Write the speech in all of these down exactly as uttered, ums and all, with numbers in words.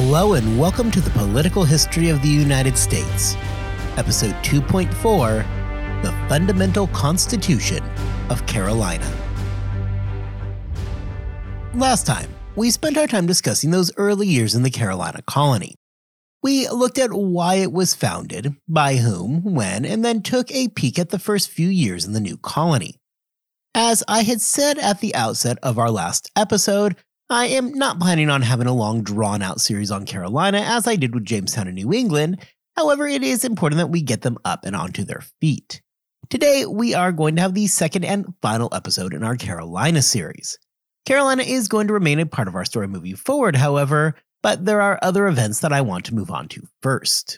Hello and welcome to the Political History of the United States, Episode two point four, The Fundamental Constitution of Carolina. Last time, we spent our time discussing those early years in the Carolina colony. We looked at why it was founded, by whom, when, and then took a peek at the first few years in the new colony. As I had said at the outset of our last episode, I am not planning on having a long drawn-out series on Carolina as I did with Jamestown and New England. However, it is important that we get them up and onto their feet. Today, we are going to have the second and final episode in our Carolina series. Carolina is going to remain a part of our story moving forward, however, but there are other events that I want to move on to first.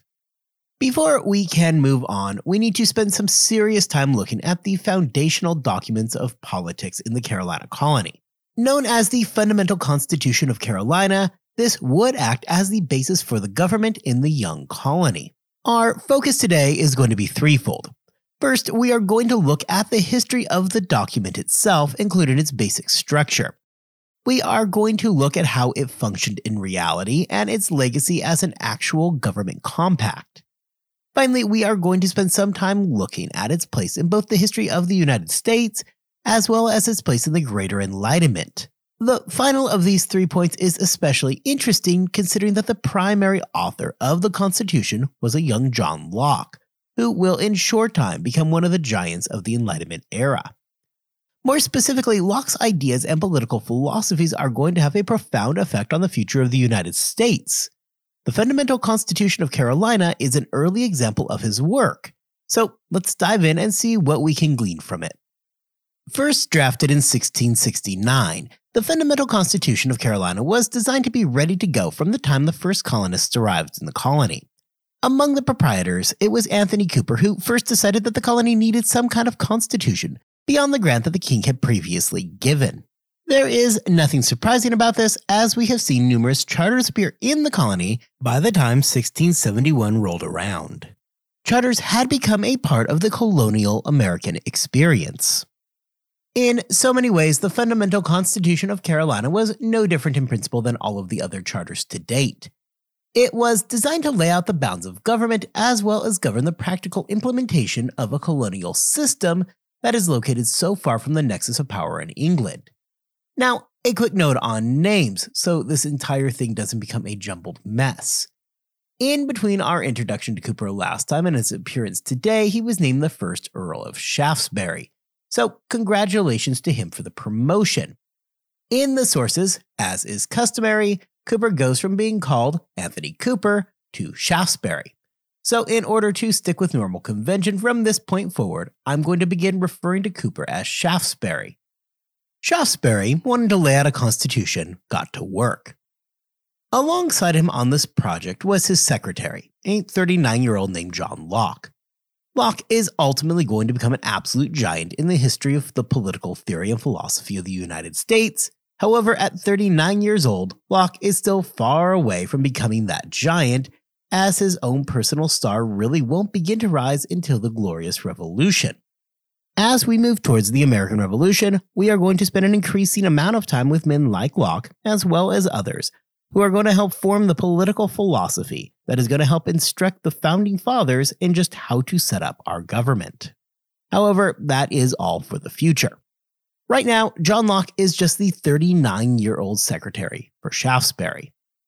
Before we can move on, we need to spend some serious time looking at the foundational documents of politics in the Carolina colony. Known as the Fundamental Constitution of Carolina, this would act as the basis for the government in the young colony. Our focus today is going to be threefold. First, we are going to look at the history of the document itself, including its basic structure. We are going to look at how it functioned in reality and its legacy as an actual government compact. Finally, we are going to spend some time looking at its place in both the history of the United States as well as its place in the Greater Enlightenment. The final of these three points is especially interesting considering that the primary author of the Constitution was a young John Locke, who will in short time become one of the giants of the Enlightenment era. More specifically, Locke's ideas and political philosophies are going to have a profound effect on the future of the United States. The Fundamental Constitution of Carolina is an early example of his work, so let's dive in and see what we can glean from it. First drafted in sixteen sixty-nine, the Fundamental Constitution of Carolina was designed to be ready to go from the time the first colonists arrived in the colony. Among the proprietors, it was Anthony Cooper who first decided that the colony needed some kind of constitution beyond the grant that the king had previously given. There is nothing surprising about this, as we have seen numerous charters appear in the colony by the time sixteen seventy-one rolled around. Charters had become a part of the colonial American experience. In so many ways, the Fundamental Constitution of Carolina was no different in principle than all of the other charters to date. It was designed to lay out the bounds of government as well as govern the practical implementation of a colonial system that is located so far from the nexus of power in England. Now, a quick note on names, so this entire thing doesn't become a jumbled mess. In between our introduction to Cooper last time and his appearance today, he was named the first Earl of Shaftesbury. So congratulations to him for the promotion. In the sources, as is customary, Cooper goes from being called Anthony Cooper to Shaftesbury. So in order to stick with normal convention from this point forward, I'm going to begin referring to Cooper as Shaftesbury. Shaftesbury, wanting to lay out a constitution, got to work. Alongside him on this project was his secretary, a thirty-nine-year-old named John Locke. Locke is ultimately going to become an absolute giant in the history of the political theory and philosophy of the United States. However, at thirty-nine years old, Locke is still far away from becoming that giant, as his own personal star really won't begin to rise until the Glorious Revolution. As we move towards the American Revolution, we are going to spend an increasing amount of time with men like Locke, as well as others, who are going to help form the political philosophy that is going to help instruct the Founding Fathers in just how to set up our government. However, that is all for the future. Right now, John Locke is just the thirty-nine-year-old secretary for Shaftesbury.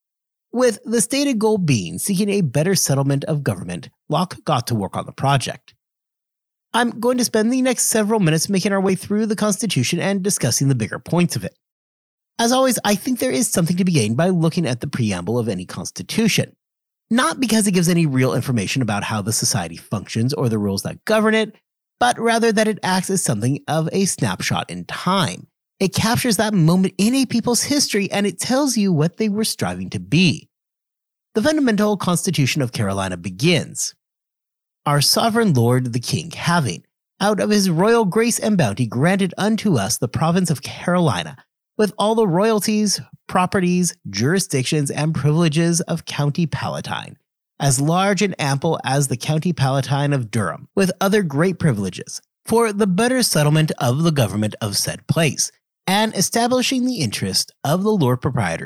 With the stated goal being seeking a better settlement of government, Locke got to work on the project. I'm going to spend the next several minutes making our way through the Constitution and discussing the bigger points of it. As always, I think there is something to be gained by looking at the preamble of any constitution. Not because it gives any real information about how the society functions or the rules that govern it, but rather that it acts as something of a snapshot in time. It captures that moment in a people's history and it tells you what they were striving to be. The Fundamental Constitution of Carolina begins. Our sovereign lord the king having, out of his royal grace and bounty, granted unto us the province of Carolina, with all the royalties, properties, jurisdictions, and privileges of County Palatine, as large and ample as the County Palatine of Durham, with other great privileges, for the better settlement of the government of said place, and establishing the interest of the Lord Proprietors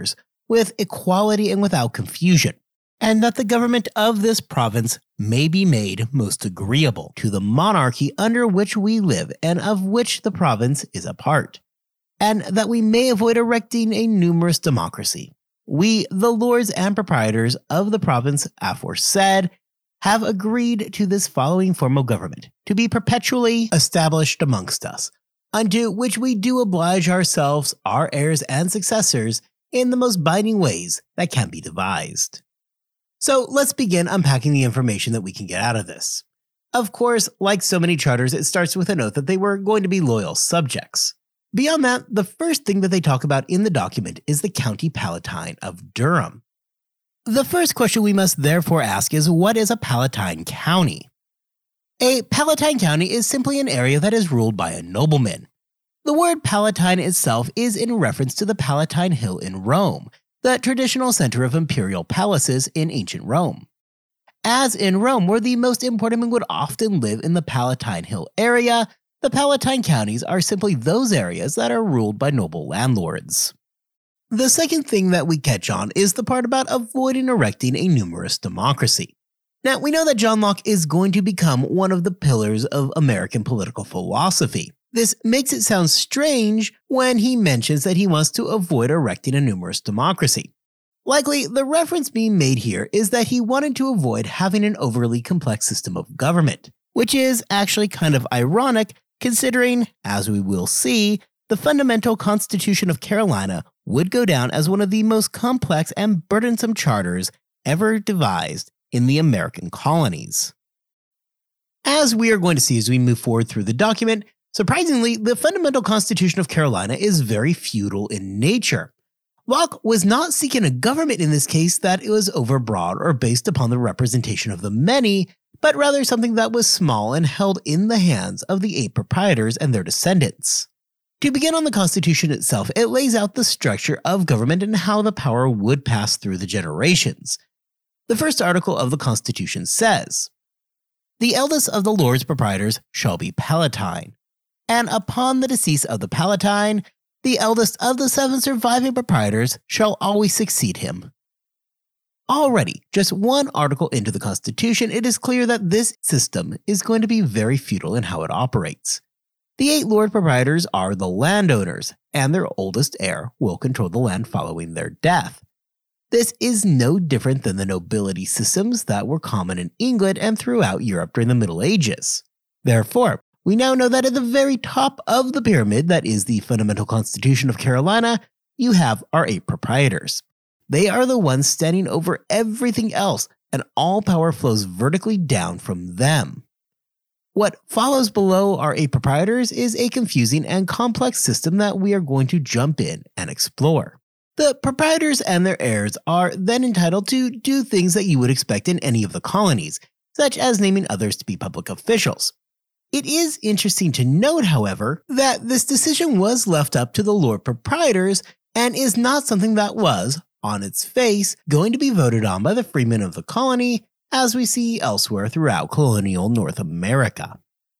with equality and without confusion, and that the government of this province may be made most agreeable to the monarchy under which we live and of which the province is a part, and that we may avoid erecting a numerous democracy. We, the lords and proprietors of the province aforesaid, have agreed to this following form of government to be perpetually established amongst us, unto which we do oblige ourselves, our heirs and successors, in the most binding ways that can be devised. So let's begin unpacking the information that we can get out of this. Of course, like so many charters, it starts with a note that they were going to be loyal subjects. Beyond that, the first thing that they talk about in the document is the County Palatine of Durham. The first question we must therefore ask is, what is a Palatine County? A Palatine County is simply an area that is ruled by a nobleman. The word Palatine itself is in reference to the Palatine Hill in Rome, the traditional center of imperial palaces in ancient Rome. As in Rome, where the most important men would often live in the Palatine Hill area, the Palatine counties are simply those areas that are ruled by noble landlords. The second thing that we catch on is the part about avoiding erecting a numerous democracy. Now, we know that John Locke is going to become one of the pillars of American political philosophy. This makes it sound strange when he mentions that he wants to avoid erecting a numerous democracy. Likely, the reference being made here is that he wanted to avoid having an overly complex system of government, which is actually kind of ironic considering, as we will see, the fundamental Constitution of Carolina would go down as one of the most complex and burdensome charters ever devised in the American colonies. As we are going to see as we move forward through the document, surprisingly, the fundamental Constitution of Carolina is very feudal in nature. Locke was not seeking a government in this case that was overbroad or based upon the representation of the many, but rather something that was small and held in the hands of the eight proprietors and their descendants. To begin on the Constitution itself, it lays out the structure of government and how the power would pass through the generations. The first article of the Constitution says, "The eldest of the Lords Proprietors shall be Palatine, and upon the decease of the Palatine, the eldest of the seven surviving proprietors shall always succeed him." Already, just one article into the Constitution, it is clear that this system is going to be very feudal in how it operates. The eight Lord Proprietors are the landowners, and their oldest heir will control the land following their death. This is no different than the nobility systems that were common in England and throughout Europe during the Middle Ages. Therefore, we now know that at the very top of the pyramid that is the fundamental Constitution of Carolina, you have our eight proprietors. They are the ones standing over everything else, and all power flows vertically down from them. What follows below our eight proprietors is a confusing and complex system that we are going to jump in and explore. The proprietors and their heirs are then entitled to do things that you would expect in any of the colonies, such as naming others to be public officials. It is interesting to note, however, that this decision was left up to the Lord Proprietors and is not something that was, on its face, going to be voted on by the freemen of the colony, as we see elsewhere throughout colonial North America.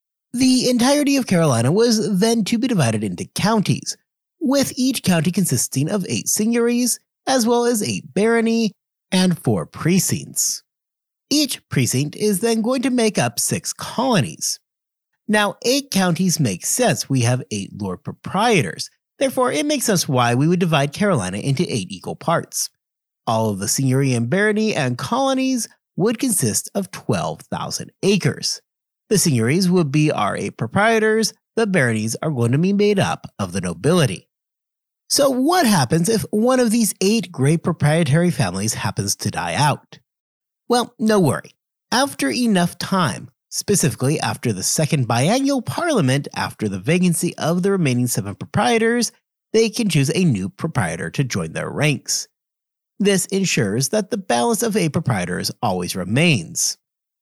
The entirety of Carolina was then to be divided into counties, with each county consisting of eight seigneuries, as well as eight barony, and four precincts. Each precinct is then going to make up six colonies. Now, eight counties make sense. We have eight Lord Proprietors. Therefore, it makes sense why we would divide Carolina into eight equal parts. All of the seigneury and barony and colonies would consist of twelve thousand acres. The seigneuries would be our eight proprietors. The baronies are going to be made up of the nobility. So what happens if one of these eight great proprietary families happens to die out? Well, no worry. After enough time, specifically after the second biennial parliament, after the vacancy of the remaining seven proprietors, they can choose a new proprietor to join their ranks. This ensures that the balance of eight proprietors always remains.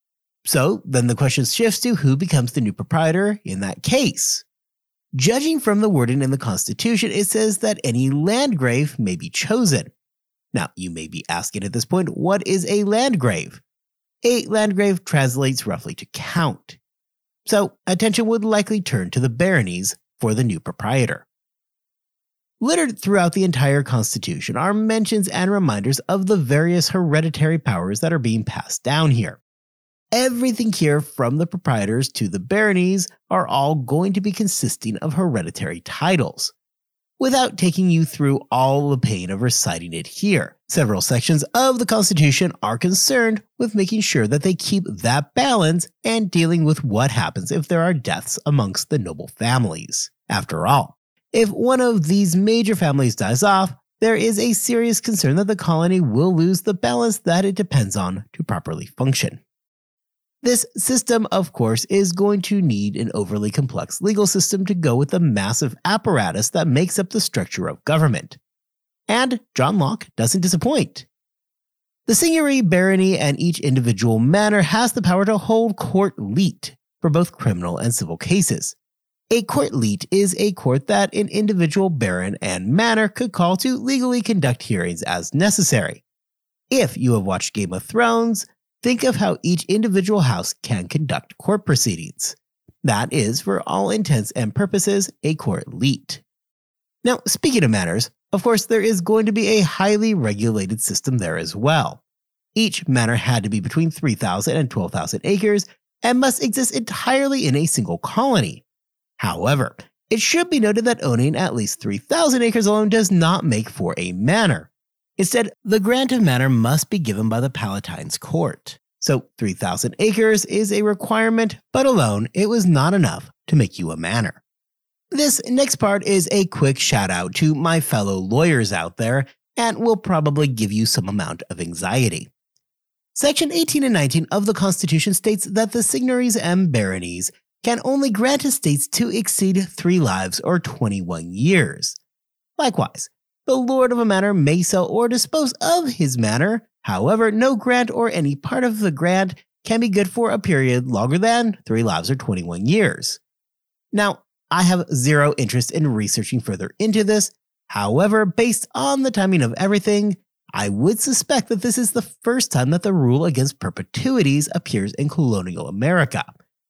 So then the question shifts to who becomes the new proprietor in that case. Judging from the wording in the Constitution, it says that any landgrave may be chosen. Now, you may be asking at this point, what is a landgrave? A landgrave translates roughly to count. So attention would likely turn to the baronies for the new proprietor. Littered throughout the entire Constitution are mentions and reminders of the various hereditary powers that are being passed down here. Everything here, from the proprietors to the baronies, are all going to be consisting of hereditary titles. Without taking you through all the pain of reciting it here, several sections of the Constitution are concerned with making sure that they keep that balance and dealing with what happens if there are deaths amongst the noble families. After all, if one of these major families dies off, there is a serious concern that the colony will lose the balance that it depends on to properly function. This system, of course, is going to need an overly complex legal system to go with the massive apparatus that makes up the structure of government. And John Locke doesn't disappoint. The seigneury, barony, and each individual manor has the power to hold court leet for both criminal and civil cases. A court leet is a court that an individual baron and manor could call to legally conduct hearings as necessary. If you have watched Game of Thrones, think of how each individual house can conduct court proceedings. That is, for all intents and purposes, a court leet. Now, speaking of manors, of course there is going to be a highly regulated system there as well. Each manor had to be between three thousand and twelve thousand acres and must exist entirely in a single colony. However, it should be noted that owning at least three thousand acres alone does not make for a manor. Instead, the grant of manor must be given by the Palatine's court. So three thousand acres is a requirement, but alone it was not enough to make you a manor. This next part is a quick shout out to my fellow lawyers out there and will probably give you some amount of anxiety. Section eighteen and nineteen of the Constitution states that the seigneuries and baronies can only grant estates to exceed three lives or twenty-one years. Likewise, the lord of a manor may sell or dispose of his manor. However, no grant or any part of the grant can be good for a period longer than three lives or twenty-one years. Now, I have zero interest in researching further into this. However, based on the timing of everything, I would suspect that this is the first time that the rule against perpetuities appears in colonial America.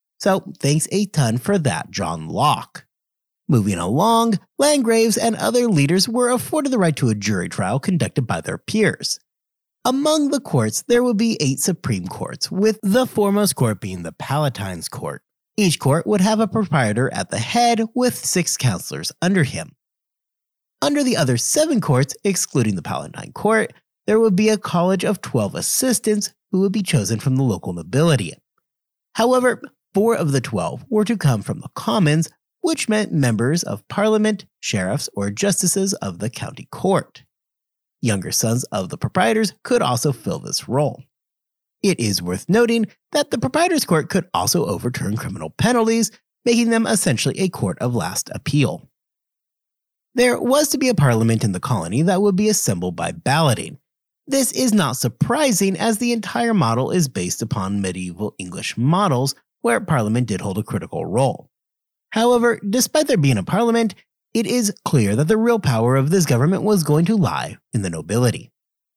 So thanks a ton for that, John Locke. Moving along, landgraves and other leaders were afforded the right to a jury trial conducted by their peers. Among the courts, there would be eight supreme courts, with the foremost court being the Palatine's court. Each court would have a proprietor at the head with six counselors under him. Under the other seven courts, excluding the Palatine court, there would be a college of twelve assistants who would be chosen from the local nobility. However, four of the twelve were to come from the commons, which meant members of parliament, sheriffs, or justices of the county court. Younger sons of the proprietors could also fill this role. It is worth noting that the proprietor's court could also overturn criminal penalties, making them essentially a court of last appeal. There was to be a parliament in the colony that would be assembled by balloting. This is not surprising, as the entire model is based upon medieval English models, where parliament did hold a critical role. However, despite there being a parliament, it is clear that the real power of this government was going to lie in the nobility.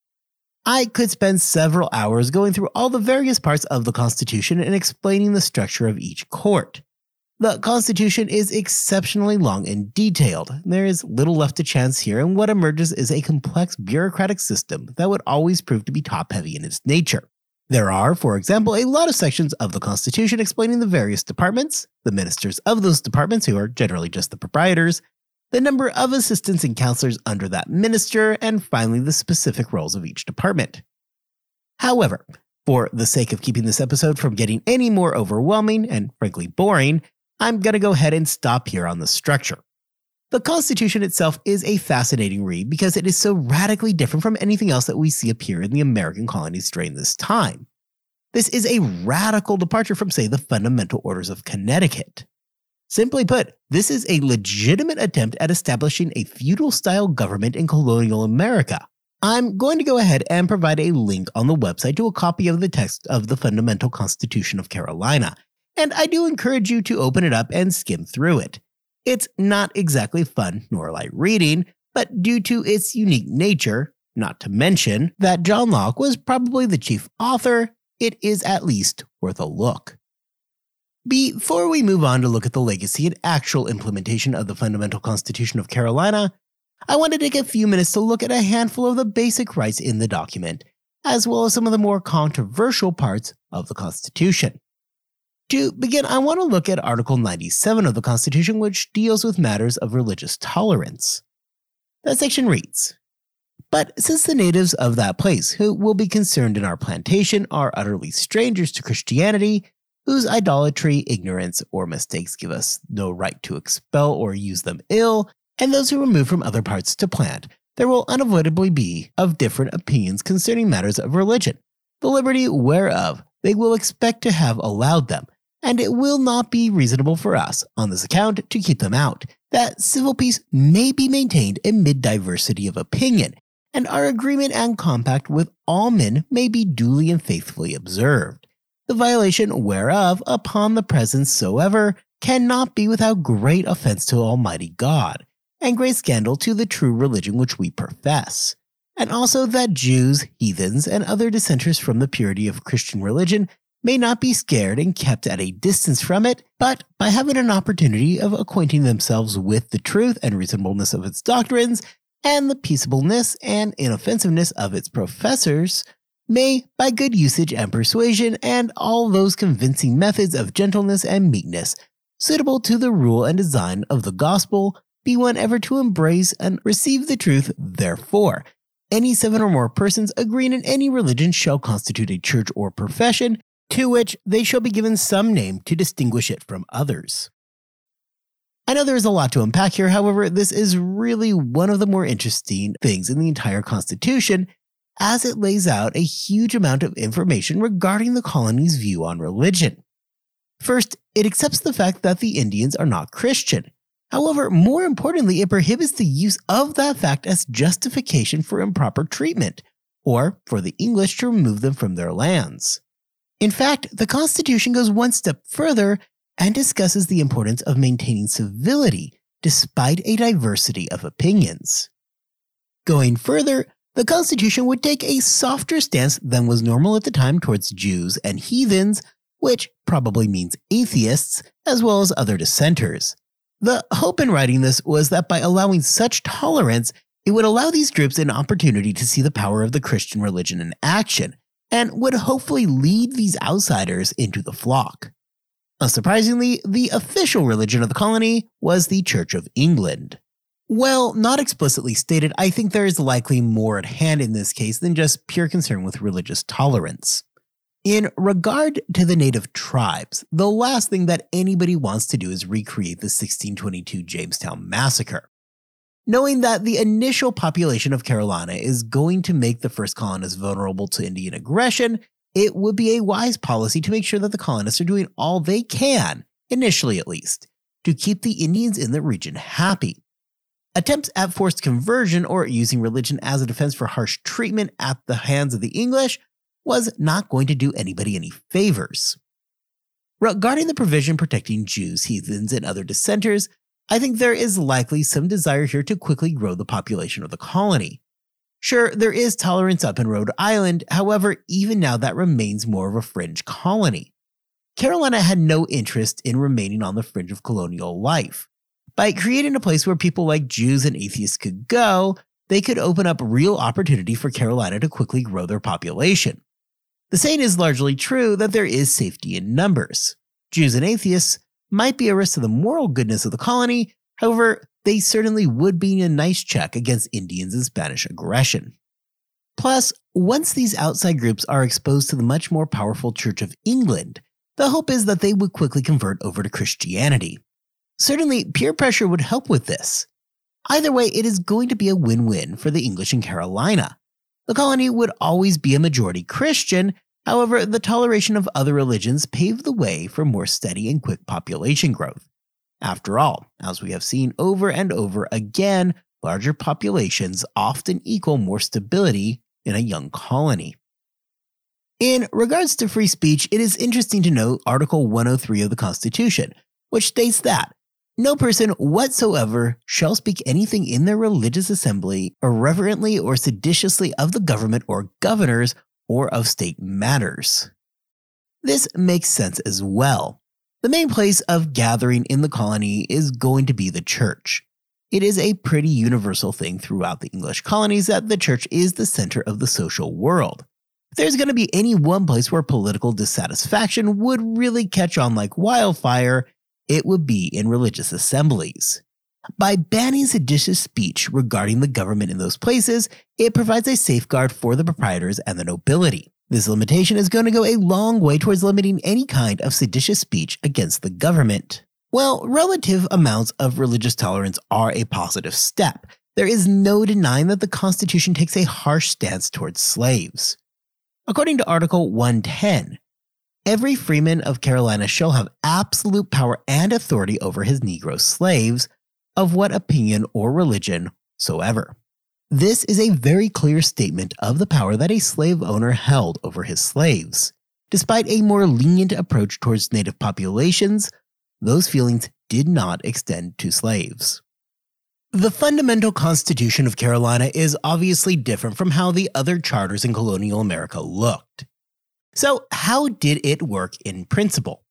I could spend several hours going through all the various parts of the Constitution and explaining the structure of each court. The Constitution is exceptionally long and detailed. There is little left to chance here, and what emerges is a complex bureaucratic system that would always prove to be top-heavy in its nature. There are, for example, a lot of sections of the Constitution explaining the various departments, the ministers of those departments, who are generally just the proprietors, the number of assistants and counselors under that minister, and finally the specific roles of each department. However, for the sake of keeping this episode from getting any more overwhelming and frankly boring, I'm going to go ahead and stop here on the structure. The Constitution itself is a fascinating read because it is so radically different from anything else that we see appear in the American colonies during this time. This is a radical departure from, say, the Fundamental Orders of Connecticut. Simply put, this is a legitimate attempt at establishing a feudal-style government in colonial America. I'm going to go ahead and provide a link on the website to a copy of the text of the Fundamental Constitution of Carolina, and I do encourage you to open it up and skim through it. It's not exactly fun nor light reading, but due to its unique nature, not to mention that John Locke was probably the chief author, it is at least worth a look. Before we move on to look at the legacy and actual implementation of the Fundamental Constitution of Carolina, I want to take a few minutes to look at a handful of the basic rights in the document, as well as some of the more controversial parts of the Constitution. To begin, I want to look at Article ninety-seven of the Constitution, which deals with matters of religious tolerance. That section reads, "But since the natives of that place who will be concerned in our plantation are utterly strangers to Christianity, whose idolatry, ignorance, or mistakes give us no right to expel or use them ill, and those who remove from other parts to plant, there will unavoidably be of different opinions concerning matters of religion, the liberty whereof they will expect to have allowed them, and it will not be reasonable for us, on this account, to keep them out, that civil peace may be maintained amid diversity of opinion, and our agreement and compact with all men may be duly and faithfully observed, the violation whereof, upon the present soever, cannot be without great offense to Almighty God, and great scandal to the true religion which we profess. And also that Jews, heathens, and other dissenters from the purity of Christian religion may not be scared and kept at a distance from it, but by having an opportunity of acquainting themselves with the truth and reasonableness of its doctrines, and the peaceableness and inoffensiveness of its professors, may, by good usage and persuasion, and all those convincing methods of gentleness and meekness, suitable to the rule and design of the gospel, be one ever to embrace and receive the truth. Therefore, any seven or more persons agreeing in any religion shall constitute a church or profession, to which they shall be given some name to distinguish it from others." I know there's a lot to unpack here, however, this is really one of the more interesting things in the entire Constitution, as it lays out a huge amount of information regarding the colony's view on religion. First, it accepts the fact that the Indians are not Christian. However, more importantly, it prohibits the use of that fact as justification for improper treatment, or for the English to remove them from their lands. In fact, the Constitution goes one step further and discusses the importance of maintaining civility despite a diversity of opinions. Going further, the Constitution would take a softer stance than was normal at the time towards Jews and heathens, which probably means atheists, as well as other dissenters. The hope in writing this was that by allowing such tolerance, it would allow these groups an opportunity to see the power of the Christian religion in action, and would hopefully lead these outsiders into the flock. Unsurprisingly, the official religion of the colony was the Church of England. Well, not explicitly stated, I think there is likely more at hand in this case than just pure concern with religious tolerance. In regard to the native tribes, the last thing that anybody wants to do is recreate the sixteen twenty-two Jamestown Massacre. Knowing that the initial population of Carolina is going to make the first colonists vulnerable to Indian aggression, it would be a wise policy to make sure that the colonists are doing all they can, initially at least, to keep the Indians in the region happy. Attempts at forced conversion or using religion as a defense for harsh treatment at the hands of the English was not going to do anybody any favors. Regarding the provision protecting Jews, heathens, and other dissenters, I think there is likely some desire here to quickly grow the population of the colony. Sure, there is tolerance up in Rhode Island, however, even now that remains more of a fringe colony. Carolina had no interest in remaining on the fringe of colonial life. By creating a place where people like Jews and atheists could go, they could open up real opportunity for Carolina to quickly grow their population. The saying is largely true that there is safety in numbers. Jews and atheists might be a risk to the moral goodness of the colony, however, they certainly would be a nice check against Indians and Spanish aggression. Plus, once these outside groups are exposed to the much more powerful Church of England, the hope is that they would quickly convert over to Christianity. Certainly, peer pressure would help with this. Either way, it is going to be a win-win for the English in Carolina. The colony would always be a majority Christian, however, the toleration of other religions paved the way for more steady and quick population growth. After all, as we have seen over and over again, larger populations often equal more stability in a young colony. In regards to free speech, it is interesting to note Article one oh three of the Constitution, which states that no person whatsoever shall speak anything in their religious assembly irreverently or seditiously of the government or governors or of state matters. This makes sense as well. The main place of gathering in the colony is going to be the church. It is a pretty universal thing throughout the English colonies that the church is the center of the social world. If there's going to be any one place where political dissatisfaction would really catch on like wildfire, it would be in religious assemblies. By banning seditious speech regarding the government in those places, it provides a safeguard for the proprietors and the nobility. This limitation is going to go a long way towards limiting any kind of seditious speech against the government. While relative amounts of religious tolerance are a positive step, there is no denying that the Constitution takes a harsh stance towards slaves. According to Article one ten, every freeman of Carolina shall have absolute power and authority over his Negro slaves, of what opinion or religion soever. This is a very clear statement of the power that a slave owner held over his slaves. Despite a more lenient approach towards native populations, those feelings did not extend to slaves. The fundamental Constitution of Carolina is obviously different from how the other charters in colonial America looked. So, how did it work in principle?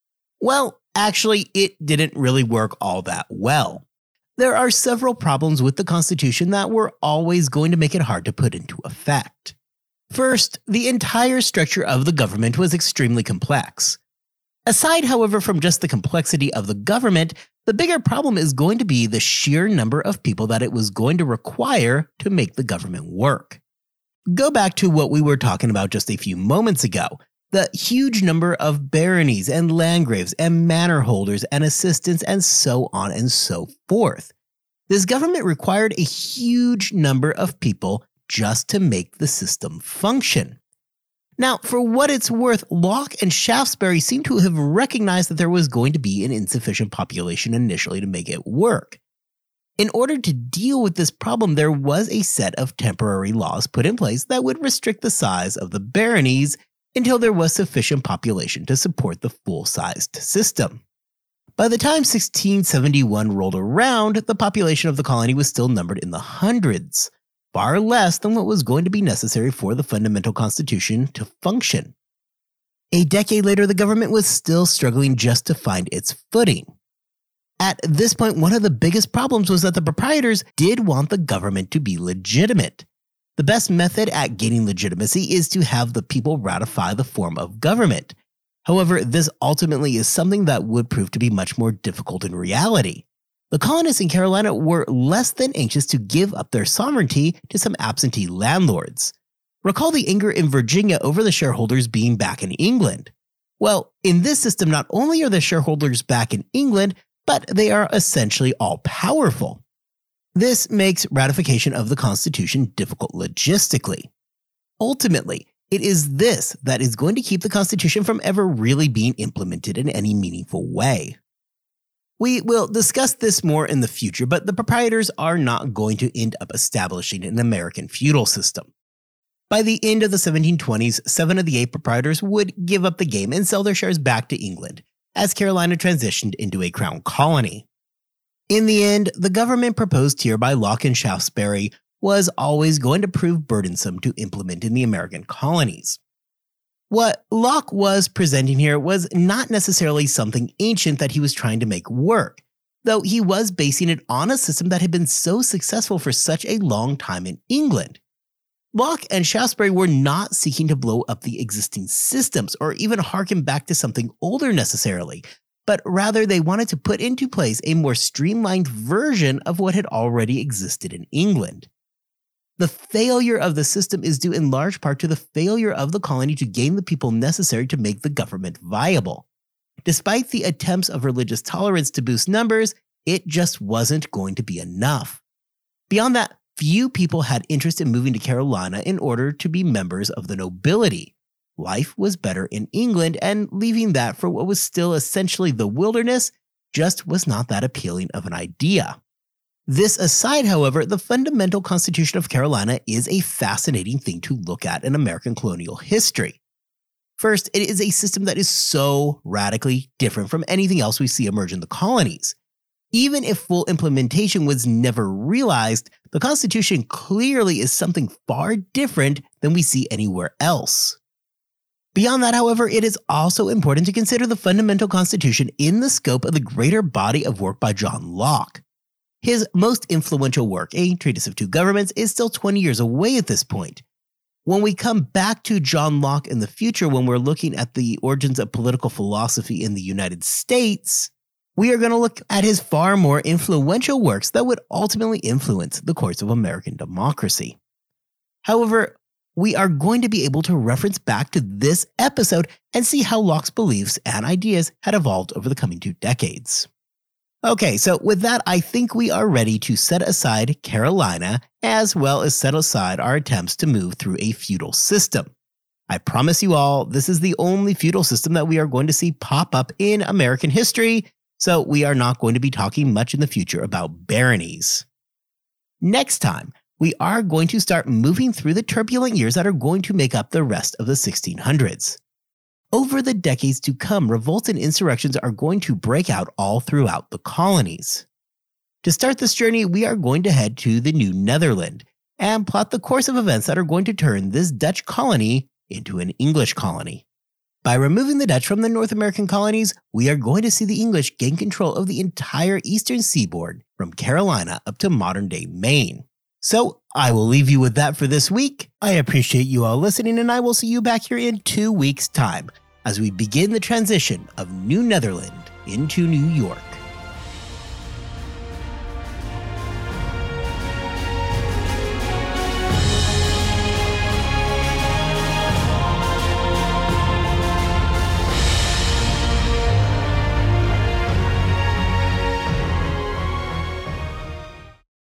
Well, actually, it didn't really work all that well. There are several problems with the Constitution that were always going to make it hard to put into effect. First, the entire structure of the government was extremely complex. Aside, however, from just the complexity of the government, the bigger problem is going to be the sheer number of people that it was going to require to make the government work. Go back to what we were talking about just a few moments ago. The huge number of baronies and landgraves and manor holders and assistants and so on and so forth. This government required a huge number of people just to make the system function. Now, for what it's worth, Locke and Shaftesbury seem to have recognized that there was going to be an insufficient population initially to make it work. In order to deal with this problem, there was a set of temporary laws put in place that would restrict the size of the baronies until there was sufficient population to support the full-sized system. By the time sixteen seventy-one rolled around, the population of the colony was still numbered in the hundreds, far less than what was going to be necessary for the fundamental Constitution to function. A decade later, the government was still struggling just to find its footing. At this point, one of the biggest problems was that the proprietors did want the government to be legitimate. The best method at gaining legitimacy is to have the people ratify the form of government. However, this ultimately is something that would prove to be much more difficult in reality. The colonists in Carolina were less than anxious to give up their sovereignty to some absentee landlords. Recall the anger in Virginia over the shareholders being back in England. Well, in this system, not only are the shareholders back in England, but they are essentially all-powerful. This makes ratification of the Constitution difficult logistically. Ultimately, it is this that is going to keep the Constitution from ever really being implemented in any meaningful way. We will discuss this more in the future, but the proprietors are not going to end up establishing an American feudal system. By the end of the seventeen twenties, seven of the eight proprietors would give up the game and sell their shares back to England, as Carolina transitioned into a crown colony. In the end, the government proposed here by Locke and Shaftesbury was always going to prove burdensome to implement in the American colonies. What Locke was presenting here was not necessarily something ancient that he was trying to make work, though he was basing it on a system that had been so successful for such a long time in England. Locke and Shaftesbury were not seeking to blow up the existing systems or even harken back to something older necessarily, but rather they wanted to put into place a more streamlined version of what had already existed in England. The failure of the system is due in large part to the failure of the colony to gain the people necessary to make the government viable. Despite the attempts of religious tolerance to boost numbers, it just wasn't going to be enough. Beyond that, few people had interest in moving to Carolina in order to be members of the nobility. Life was better in England, and leaving that for what was still essentially the wilderness just was not that appealing of an idea. This aside, however, the fundamental Constitution of Carolina is a fascinating thing to look at in American colonial history. First, it is a system that is so radically different from anything else we see emerge in the colonies. Even if full implementation was never realized, the Constitution clearly is something far different than we see anywhere else. Beyond that, however, it is also important to consider the fundamental Constitution in the scope of the greater body of work by John Locke. His most influential work, A Treatise of Two Governments, is still twenty years away at this point. When we come back to John Locke in the future, when we're looking at the origins of political philosophy in the United States, we are going to look at his far more influential works that would ultimately influence the course of American democracy. However, we are going to be able to reference back to this episode and see how Locke's beliefs and ideas had evolved over the coming two decades. Okay, so with that, I think we are ready to set aside Carolina, as well as set aside our attempts to move through a feudal system. I promise you all, this is the only feudal system that we are going to see pop up in American history, so we are not going to be talking much in the future about baronies. Next time, we are going to start moving through the turbulent years that are going to make up the rest of the sixteen hundreds. Over the decades to come, revolts and insurrections are going to break out all throughout the colonies. To start this journey, we are going to head to the New Netherland and plot the course of events that are going to turn this Dutch colony into an English colony. By removing the Dutch from the North American colonies, we are going to see the English gain control of the entire eastern seaboard, from Carolina up to modern-day Maine. So, I will leave you with that for this week. I appreciate you all listening, and I will see you back here in two weeks' time as we begin the transition of New Netherland into New York.